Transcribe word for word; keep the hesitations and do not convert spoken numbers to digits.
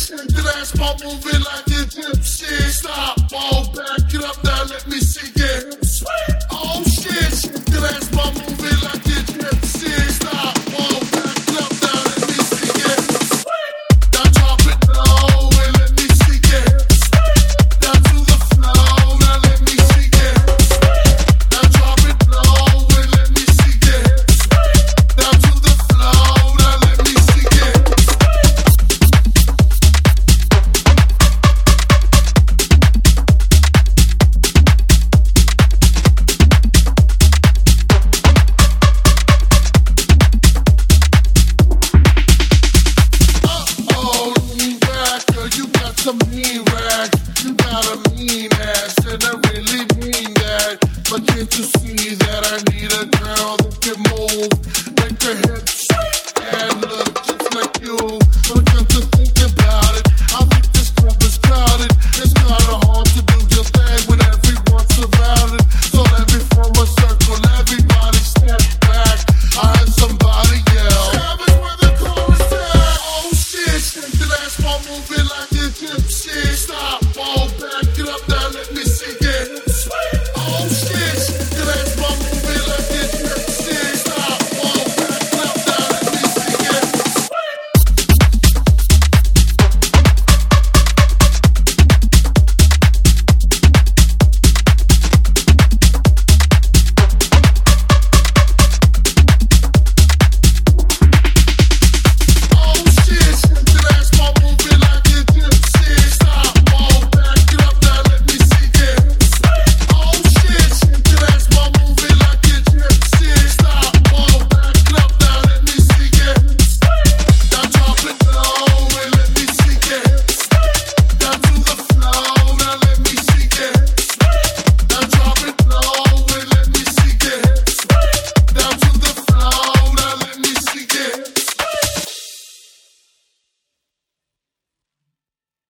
shake that ass, pop, move it like you gypsy. Stop, fall back, it up now, let me see it. Oh shit, shake that ass, pop, move it like you gypsy. Stop, fall back, it up now, let me see it. Now drop it low and let me see it. Down to the floor, now let me see it. Now drop it low and let me see it. Down to the floor, now let me see it. Uh-oh, lean back, girl, you got some mean rag. You got a mean ass, and I really mean that. But can't you see that I need a girl that can move, make her hips and look just like you? But come to think about it, I think this club is crowded. It's kinda hard to do your thing when everyone's surrounded. So let me form a circle, everybody step back. I heard somebody yell, "Have it where the chorus said, oh shit, shake that ass, pop, move it